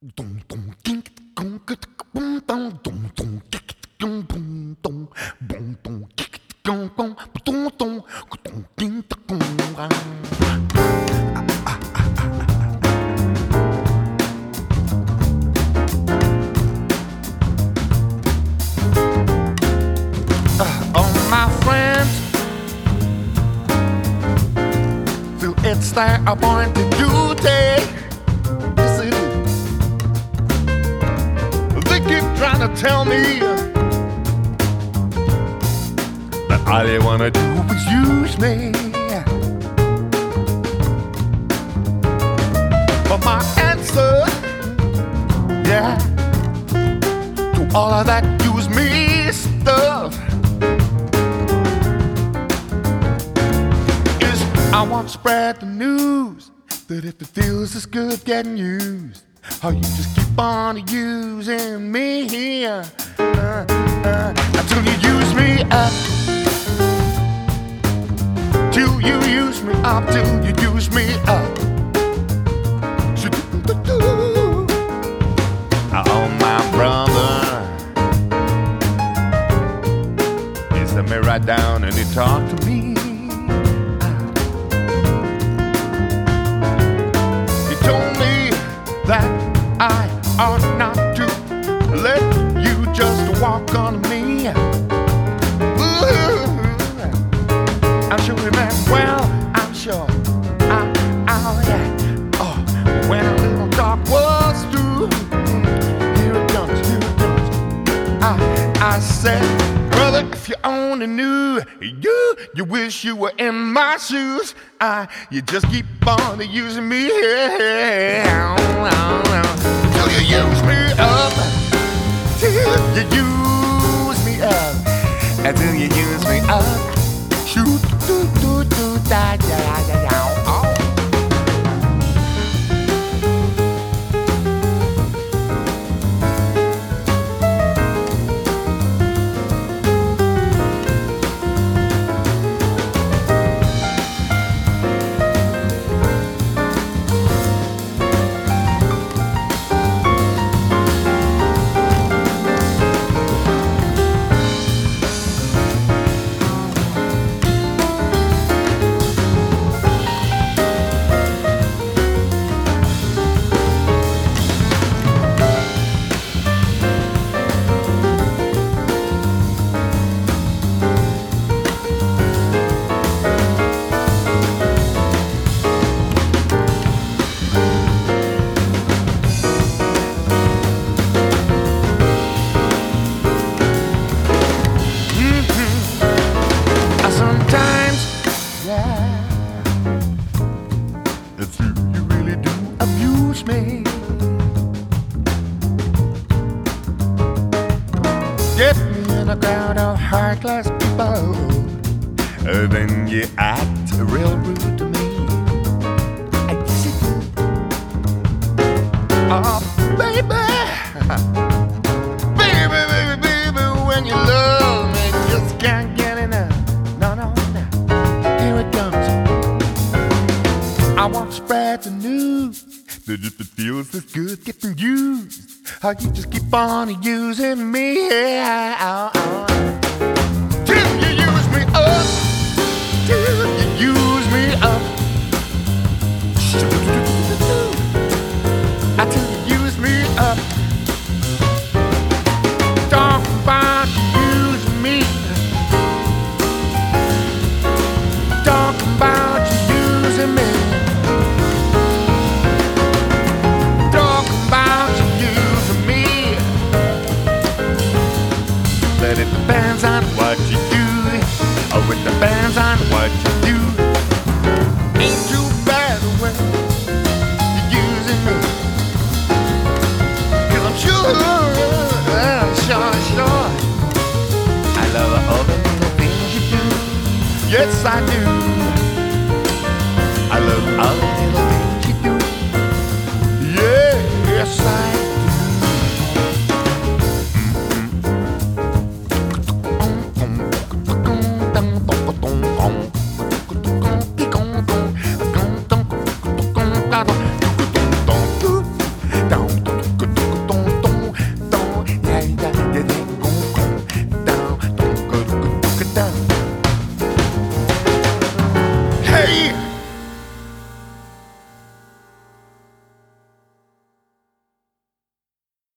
All my friends feel it's their appointed duty. Yes, it is. They keep trying to tell me that all they wanna do is use me. But my answer, yeah, to all of that use me stuff is I want to spread the news that if it feels this good getting used, how you just keep on using me until you use me up. Till you use me up, till you use me up. Oh, my brother, he sat me right down and he talked to me. He told me that I ought not to let you just walk on me. Ooh, I'm sure he meant well, I'm sure. Oh, yeah. Oh, when a little talk was through, here it comes, here it comes. I said, brother, if you only knew, you wish you were in my shoes. You just keep on using me till you use me up, till you use me up, until you use me up. Shoot, do, do, do, da, da, da, da, oh. It's you really do abuse me. Get me in a crowd of high-class people, then you act real rude to me. I guess you do. Oh, baby, baby, baby, baby, when you love me, just can't get enough. No, no, no. Here it comes. I want to spread the news that if it feels this good getting used, how you just keep on using me till you use me up, till you use me up, until you use me up. Talk about using me, talk about you using me. But it depends on what you do. Oh, it depends on what you do. Ain't too bad when you're using me, 'cause I'm sure, sure I love all the little things you do. Yes, I do. I love all the